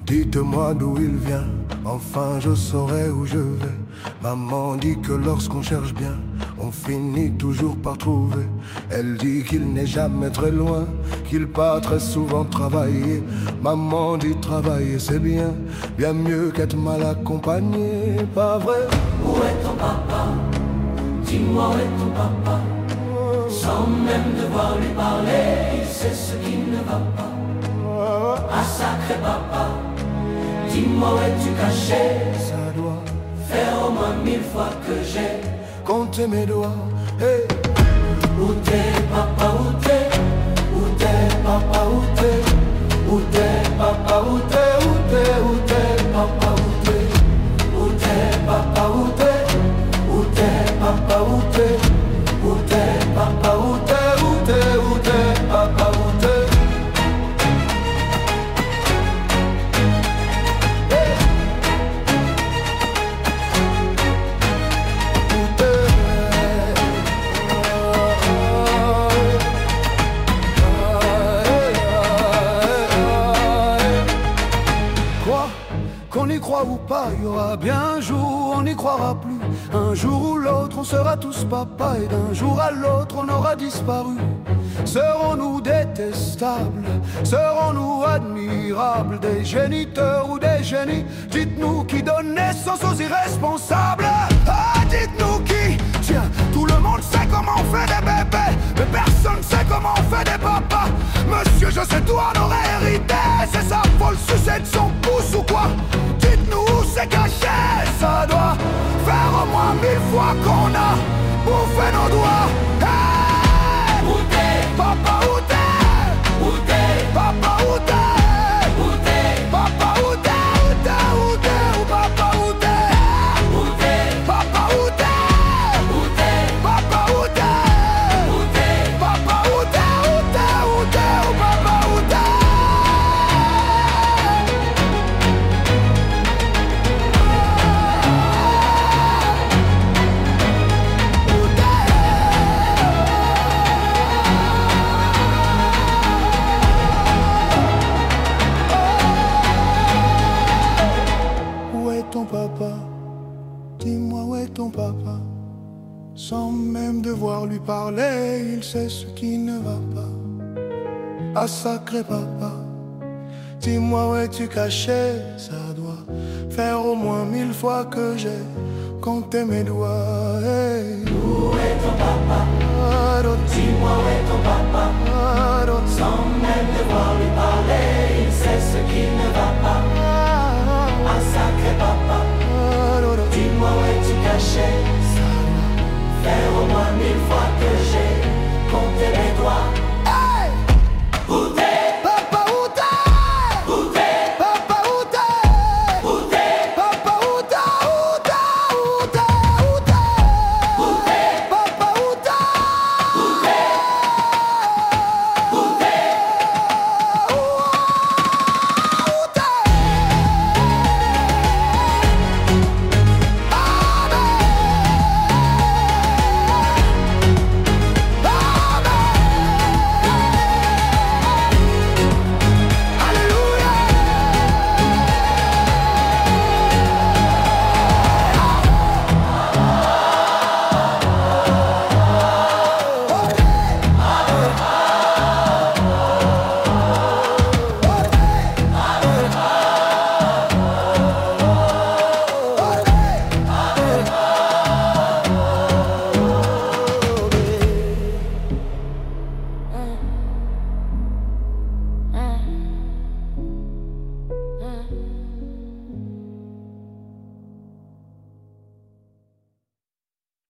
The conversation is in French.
Dites-moi d'où il vient, enfin je saurai où je vais. Maman dit que lorsqu'on cherche bien, on finit toujours par trouver. Elle dit qu'il n'est jamais très loin, qu'il part très souvent travailler. Maman dit travailler c'est bien, bien mieux qu'être mal accompagné, pas vrai? Où est ton papa? Dis-moi où est ton papa? Sans même devoir lui parler, il sait ce qui ne va pas. Ah sacré papa, dis-moi où es-tu caché? Ça doit faire au moins 1000 fois que j'ai compté mes doigts. Hey. Où t'es papa, où t'es? Où t'es papa, où t'es? Où t'es papa, où t'es? Où t'es, où t'es papa, où t'es? Où t'es papa, où t'es? Où t'es papa, où t'es? Où t'es papa, où t'es? Où t'es, où t'es papa, où t'es? Qu'on y croit ou pas, il y aura bien un jour, on n'y croira plus. Un jour ou l'autre, on sera tous papa, et d'un jour à l'autre, on aura disparu. Serons-nous détestables? Serons-nous admirables? Des géniteurs ou des génies? Dites-nous qui donne naissance aux irresponsables. Ah, dites-nous qui? Tiens, tout le monde sait comment on fait des bébés, mais personne sait comment on fait des papas. Monsieur, je sais tout en aurait hérité. C'est sa folle sucette de son pouce ou quoi? Dites-nous où c'est caché. Ça doit faire au moins 1000 fois qu'on a bouffé nos doigts. Hey! Où t'es? Papa, où t'es? Où t'es? Papa, où t'es? Où t'es? Papa, où t'es? Où t'es? Où t'es? Où papa, où t'es? Où t'es? Papa, où t'es? Où t'es? Papa, où t'es? Où t'es? Papa, où t'es? Où t'es? Où t'es? Où papa, où t'es? Où est ton papa? Dis-moi où est ton papa? Sans même devoir lui parler, il sait ce qui ne va pas. Ah sacré papa, dis-moi où es-tu caché? Ça doit faire au moins 1000 fois que j'ai compté mes doigts. Hey. Où est ton papa? Ah, Dis-moi où est ton papa?